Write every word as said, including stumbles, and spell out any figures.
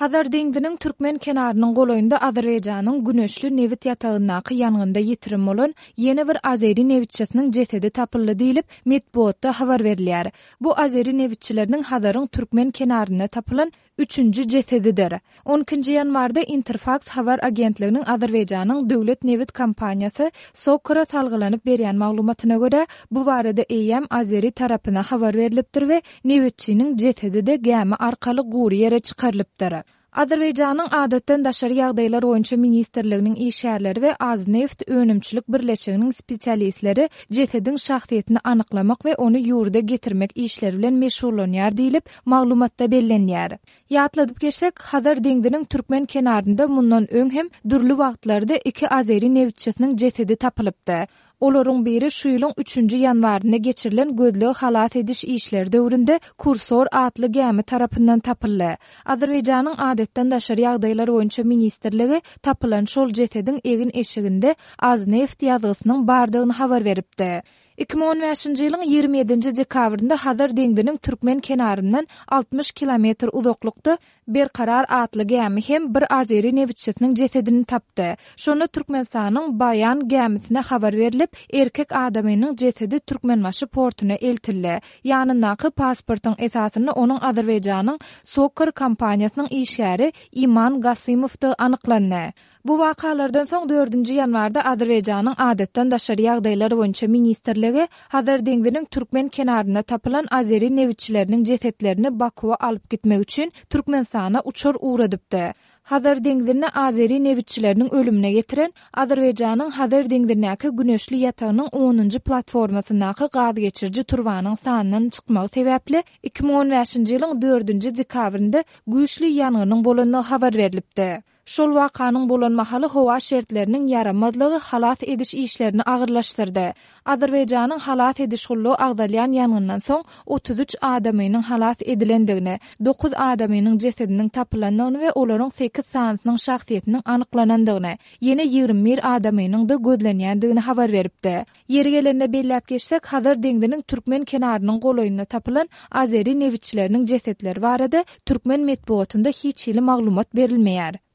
Hazar deňdiňiň türkmen kenarynyň goloýunda Azerbaýjanyň Güneşli Newit ýatagyndaky ýangynda ýitirim bolan ýene bir azeri newitçisiniň jesedi tapyldy diýilip medpuatda habar berilýär. Bu azeri newitçileriniň Hazaryň türkmen kenarynda tapylan üçünji jesedidir. on ikinji ýanwarda Interfax habar agentliginiň Azerbaýjanyň döwlet newit kompaniýasy Sokra salgylanyp berýän maglumatyna görä, bu barada eýem azeri tarapyna habar berilipdir we newitçiniň jesedi de gäme arkaly gury ýere çykarylypdyr. Azerbaýjanyň adatdan daşary ýagdaýlar boýunça ministrliginiň işgärleri we Azneft önümçilik birleşiginiň spesialistleri jesediň şahsiýetini anyklamak we onu ýurda getirmek işleri bilen meşgullanýar diýilip maglumatda bellenýär. Ýatladyp geçsek, Hazar deňdiňiň türkmen kenarynda mundan öň hem dürli wagtlarda iki azeri newitçisiniň jesedi tapylypdy. Olaryň biri şu ýylyň üçünji ýanwarynda geçirilen gözlegi halat ediş işleri döwründe Kursor atly gäme tarapyndan tapyldy. Azerbaýjanyň adatdan daşary ýagdaýlar boýunça ministrligi tapylan şol jesediň egin eşiginde Azneft ýazysynyň bardygyny habar beripdi. iki bin on beşinji ýylyň ýygrimi ýedinji dekabrynda Hazar deňdiňiň türkmen kenaryndan altmış kilometr uzaklykda bir karar atly gäme hem bir azeri newitçisiniň jesedini tapdy. Şonu Türkmenistanyň Bayan gämisine habar berilip, erkek adamynyň jesedi Türkmenbaşy portuna eltildi. Ýanyndaky pasportyň esasyny onuň Azerbaýjanyň Sokar kompaniýasynyň işgäri Iman Gasymowdy anyklandy. Bu wakalardan soň dördünji ýanwarda Azerbaýjanyň adatdan daşary ýagdaýlar boýunça ministrligi Hazar deňdiňiň türkmen kenarynda tapylan azeri newitçileriniň jesetlerini Bakuwa alyp gitmek üçin Türkmenistana uçur uğradypdy. Hazar deňdiňine azeri newitçileriniň ölümine getiren Azerbaýjanyň Hazar deňdiňdäki Güneşli ýatagynyň onunji platformasyndaky gaz geçirji turbanyň sanynyň çykmagy sebäpli iki bin on beşinji ýylyň dördünji dekabrynda güýçli ýangyrnyň bolandygy habar berilipdi. Şol wakanyň bolanmahaly howa şertleriniň ýaramadlygy halat ediş işlerini agyrlaşdyrdy. Azerbaýjanyň halat ediş gullugy agdalýan ýangyndan soň otuz üç adamynyň halat edilendigini, dokuz adamynyň jesediniň tapylandygyny we olaryň sekiz sanatynyň şahsiýetiniň anyklanandygyny, ýene ýygrimi bir adamynyň da gözlenýändigini habar beripdi. Ýeri gelende belläp geçsek, Hazar deňdiňiň türkmen kenarynyň goloýunda tapylan azeri newitçileriniň jesetleri barada türkmen medpuatynda hiç ýyly maglumat berilmeýär.